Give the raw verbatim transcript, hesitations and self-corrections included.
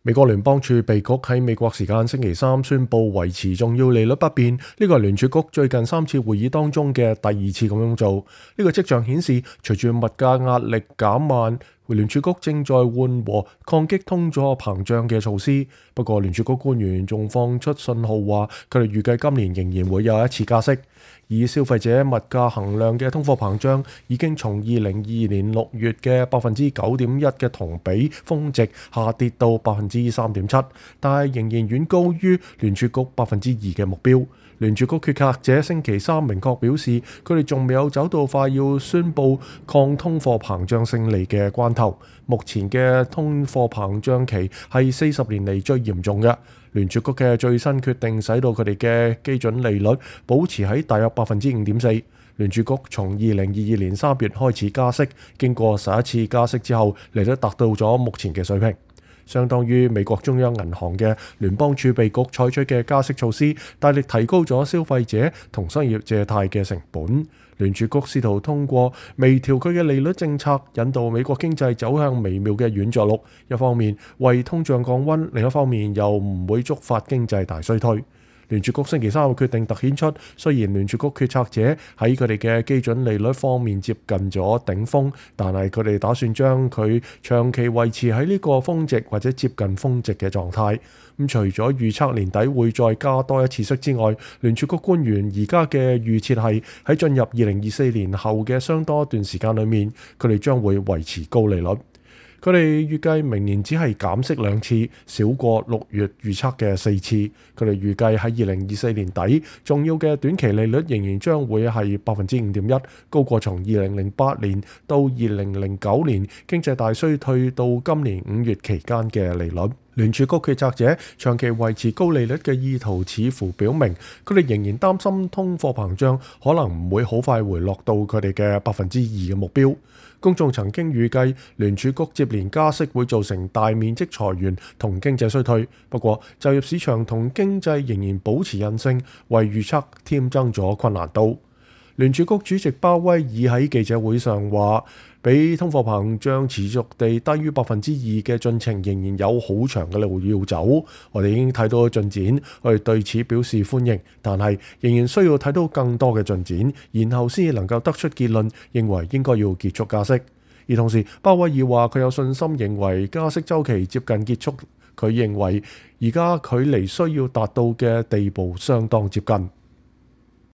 美國聯邦儲備局喺美國時間星期三宣布維持重要利率不變，呢個係聯儲局最近三次會議當中嘅第二次咁樣做。呢個跡象顯示，隨住物價壓力減慢，聯儲局正在緩和抗擊通貨膨脹嘅措施。不過，聯儲局官員仲放出信號話，佢哋預計今年仍然會有一次加息。以消費者物價衡量嘅通貨膨脹已經從二零二二年六月嘅百分之九點一嘅同比峰值下跌到百分之三點七，但係仍然遠高於聯儲局百分之二嘅目標。聯儲局決策者星期三明確表示，佢哋仲未有走到快要宣布抗通貨膨脹勝利嘅關頭。目前嘅通貨膨脹期係四十年嚟最嚴重嘅。聯儲局嘅最新決定使到佢哋嘅基準利率保持喺大約百分之五點四。聯儲局從二零二二年三月開始加息，經過十一次加息之後，利率達到咗目前嘅水平，相當於美國中央銀行嘅聯邦儲備局採取嘅加息措施，大力提高咗消費者同商業借貸嘅成本。聯儲局試圖通過微調佢嘅利率政策，引導美國經濟走向微妙嘅軟着陸，一方面為通脹降溫，另一方面又唔會觸發經濟大衰退。聯儲局星期三嘅決定突顯出，雖然聯儲局決策者喺佢哋嘅基準利率方面接近咗頂峰，但係佢哋打算將佢長期維持喺呢個峰值或者接近峰值嘅狀態。咁除咗預測年底會再加多一次息之外，聯儲局官員而家嘅預設係喺進入二零二四年後嘅相當一段時間裏面，佢哋將會維持高利率。佢哋預計明年只係減息兩次，少過六月預測嘅四次。佢哋預計喺二零二四年底，重要嘅短期利率仍然將會係百分之五點一，高過從二零零八年到二零零九年經濟大衰退到今年五月期間嘅利率。聯儲局決策者長期維持高利率嘅意圖似乎表明，佢哋仍然擔心通貨膨脹可能唔會好快回落到佢哋嘅百分之二嘅目標。公眾曾經預計聯儲局接連加息會造成大面積裁員同經濟衰退，不過就業市場同經濟仍然保持韌性，為預測添增咗困難度。聯儲局主席鮑威爾喺記者會上話，比通貨膨脹持續地低於百分之二嘅進程仍然有好長嘅路要走。我哋已經睇到進展，我哋對此表示歡迎，但係仍然需要睇到更多嘅進展，然後先至能夠得出結論，認為應該要結束加息。而同時，鮑威爾話佢有信心認為加息週期接近結束，佢認為而家距離需要達到嘅地步相當接近。